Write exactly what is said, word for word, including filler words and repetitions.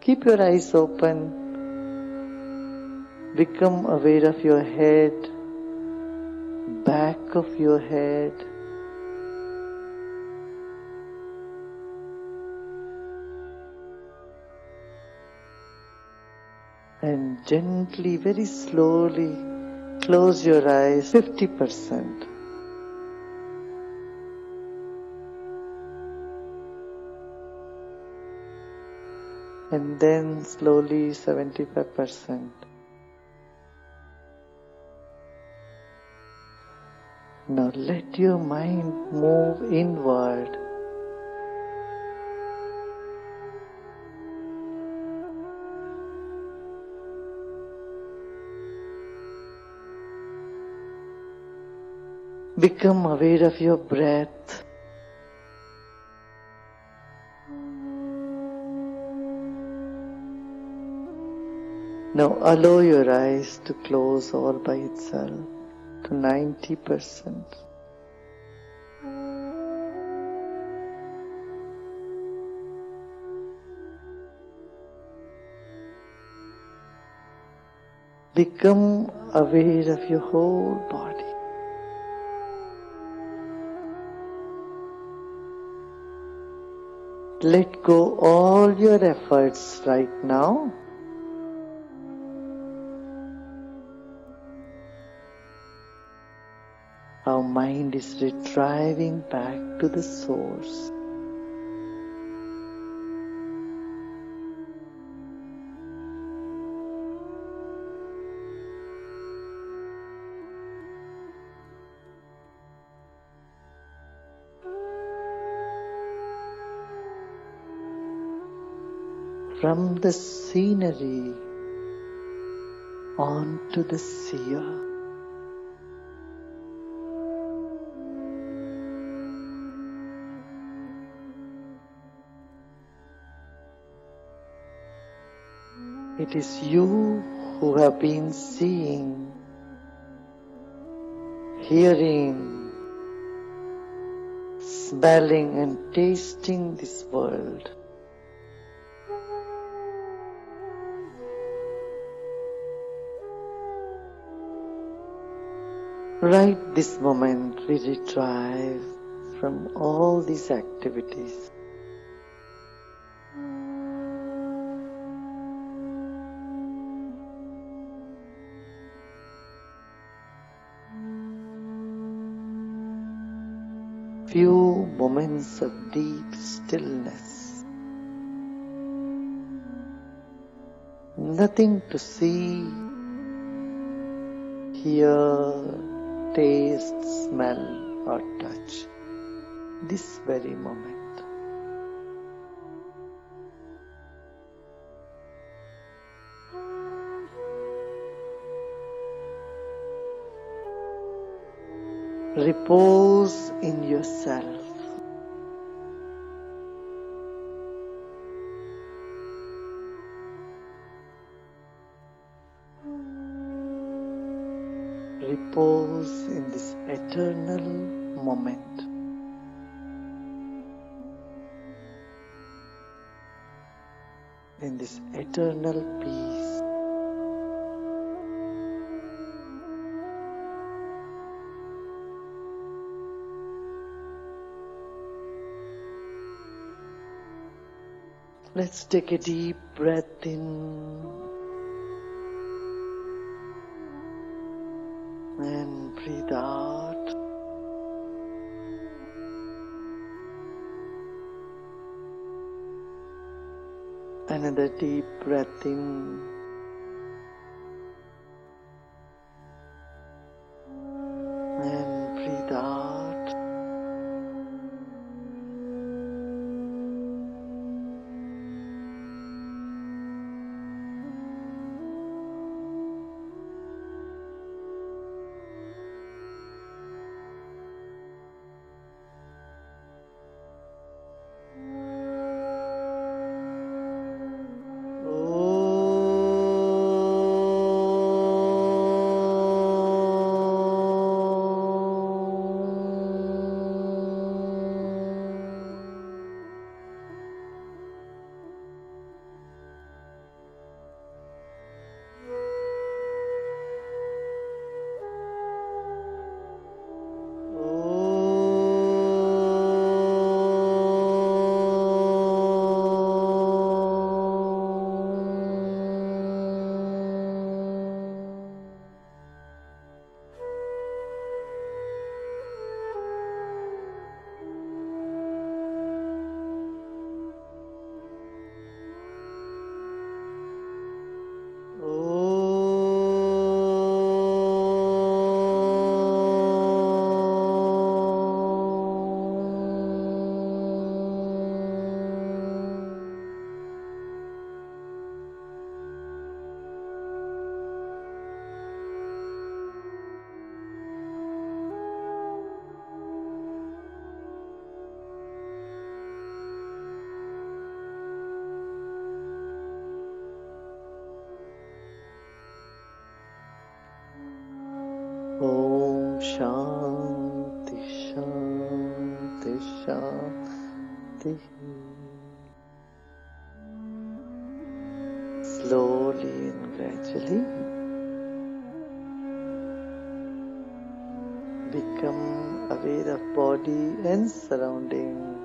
Keep your eyes open. Become aware of your head, back of your head. And gently, very slowly, close your eyes fifty percent. And then slowly seventy-five percent. Now let your mind move inward. Become aware of your breath. Now allow your eyes to close all by itself to ninety percent. Become aware of your whole body. Let go all your efforts right now. Our mind is retrieving back to the source. From the scenery onto the seer. It is you who have been seeing, hearing, smelling and tasting this world. Right this moment we retrieve from all these activities. Few moments of deep stillness. Nothing to see, hear, taste, smell or touch. This very moment. Repose in yourself. Repose in this eternal moment. In this eternal peace. Let's take a deep breath in and breathe out. Another deep breath in and breathe out. Shanti, Shanti, Shanti. Slowly and gradually become aware of body and surroundings.